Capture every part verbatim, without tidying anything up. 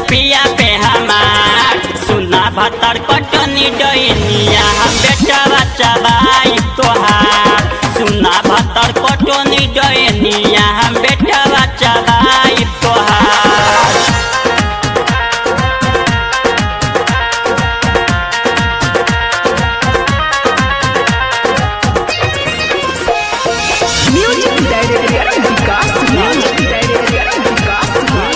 पिया पे हमार सुना भतर कटनी डैनिया हम बेटा बच्चा भाई तोहार सुना भतर कटनी डैनिया हम बेटा बच्चा भाई तोहार। Music director Vikas music director Vikas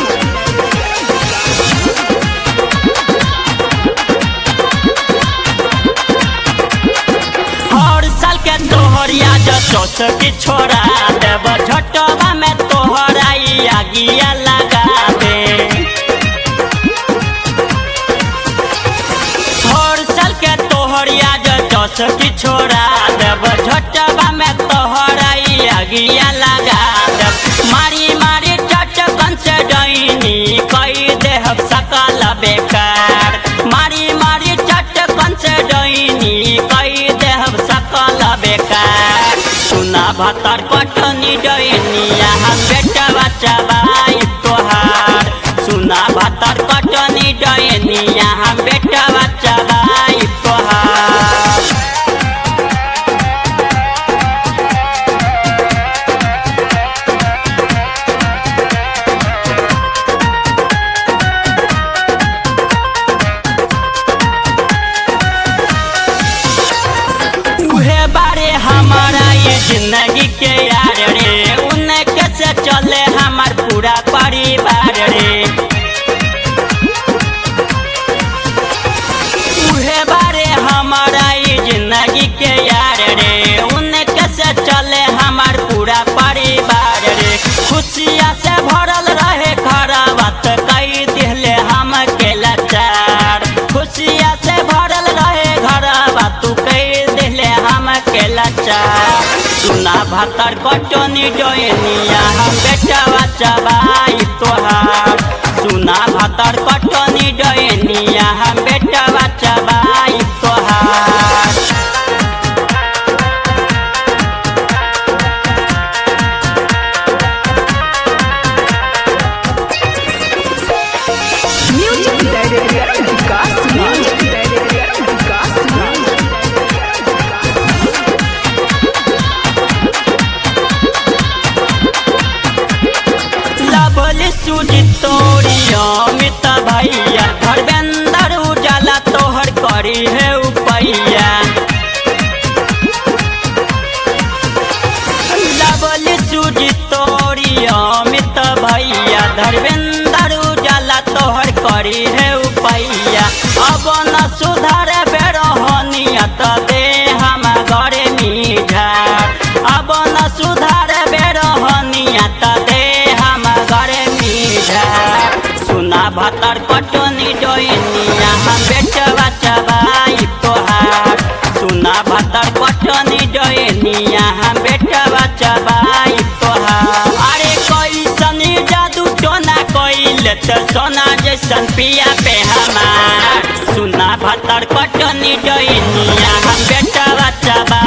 हर साल के तोहरिया जस की छोड़ा देव झटवा में तोहरा आगिया लगा दे। हर साल के तोहरिया जस की छोड़ा देव झटवा में तोहरा आगिया लगा दे। मारी मारी चटकन से डैनी कई देह सकल बेकार मारी मारी चटकन से डैनी कई देह सकल बेकार सुना भतर कटनी डैनिया हम बेटा बच्चा भाई तोहार सुना भतर कटनी डैनिया हम बेटा बच्चा भाई तोहार। उहे बारे हमारा ये जिंदगी के यार रे उन्हें कैसे चले हमार पूरा परिवार रे। उहे बारे हमारा ये जिंदगी के यार रे उन्हें कैसे चले हमार पूरा परिवार रे। खुशिया से भरल रहे घर बात कई दिले हम के लाचार खुशिया से भरल रहे घर बात कई दिले हम के लाचार सुना भतर कटनी डैनिया हम बेटा बच्चा भाई तोहार सुना भतर कटनी डैनिया हम बेटा बच्चा भाई तोहार। Music director Vikas music director Vikas lovely Sujit तोरी अमित भैया धर्मेंद्र उजाला तोहर करी है उपैया। लवली सुजित तोरी अमित भैया धर्मेंद्र उजाला तोहर करी है उपैया। अब न सुधार बेरहनियत दे हम घरे मिझार अब न सुधार बेरहनियत दे हम घरे मिझार सुना भतर कटनी डैनिया हम बेटा बच्चा भाई तोहार सुना भतर कटनी डैनिया हम बेटा बच्चा भाई तोहार। अरे कैसन जादू टोना कैले तो सोना जैसन पिया पे हमार सुना भतर कटनी डैनिया हम बेटा बच्चा